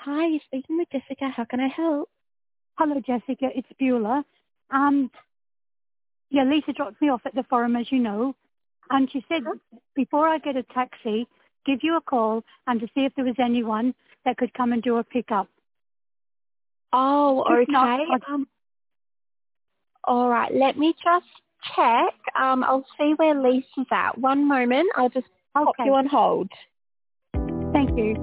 Hi, you're speaking with Jessica. How can I help? Hello, Jessica. It's Beulah. Lisa dropped me off at the forum, as you know, and she said before I get a taxi, give you a call and to see if there was anyone that could come and do a pickup. Oh, If okay. not, All right. Let me just check. I'll see where Lisa's at. One moment. I'll just pop you okay. on hold. Thank you.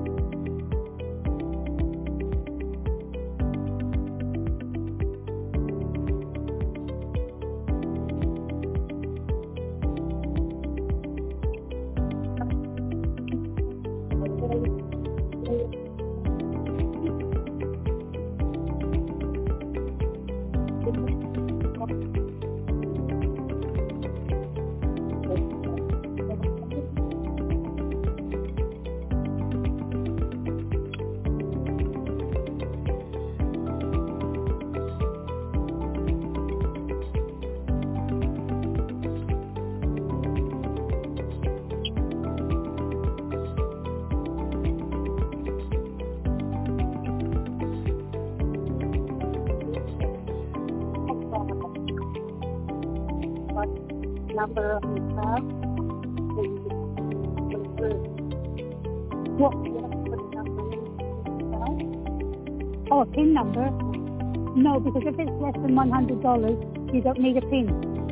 Number of the car. What? Oh, a PIN number? No, because if it's less than $100, you don't need a PIN.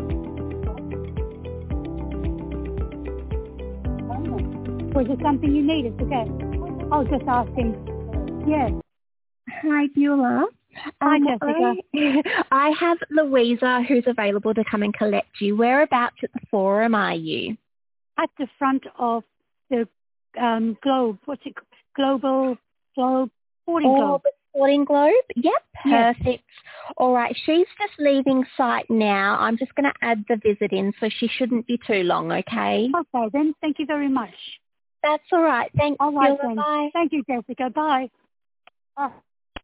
Was it something you needed to get? I was just asking. Yes. Hi, Beulah. Hi, Jessica. I have Louisa who's available to come and collect you. Whereabouts at the forum are you? At the front of the globe. What's it? Global Globe? Sporting Globe. The Sporting Globe? Yep, Yes. perfect. All right, she's just leaving site now. I'm just going to add the visit in, so she shouldn't be too long, okay? Okay, then. Thank you very much. That's all right. Thanks, All right, Beulah. then. Bye. Thank you, Jessica. Bye.